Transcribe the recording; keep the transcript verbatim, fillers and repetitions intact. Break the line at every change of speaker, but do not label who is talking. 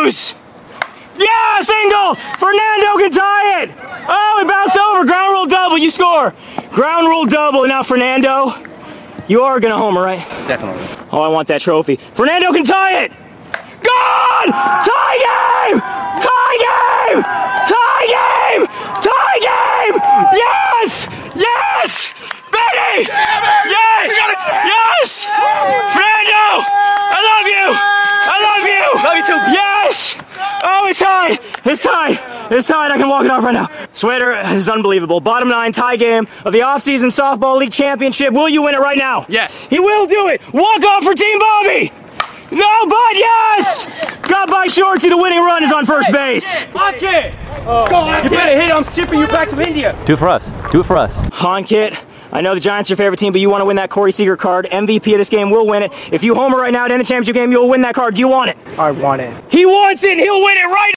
lose. Yeah, single! Fernando can tie it! Oh, it bounced over. Ground rule double, you score. Ground rule double. Now, Fernando, you are gonna homer, right?
Definitely.
Oh, I want that trophy. Fernando can tie it! Gone! Tie game! Tie game! Tie game! Tie game! Yes! Yes! Baby! Yes! Yes! Fernando! I love you! I love you!
Love you too.
Yes! Oh, it's tied! It's tied! It's tied. I can walk it off right now. Sweater, this is unbelievable. Bottom nine tie game of the offseason softball league championship. Will you win it right now?
Yes.
He will do it. Walk off for Team Bobby. No, but yes! Got by Shorty. The winning run is on first base.
Okay. Oh, you better hit. I'm shipping you back to India.
Do it for us. Do it for us.
Honkit, I know the Giants are your favorite team, but you want to win that Corey Seager card. M V P of this game will win it. If you homer right now to end the championship game, you'll win that card. Do you want it?
I want it.
He wants it. He'll win it right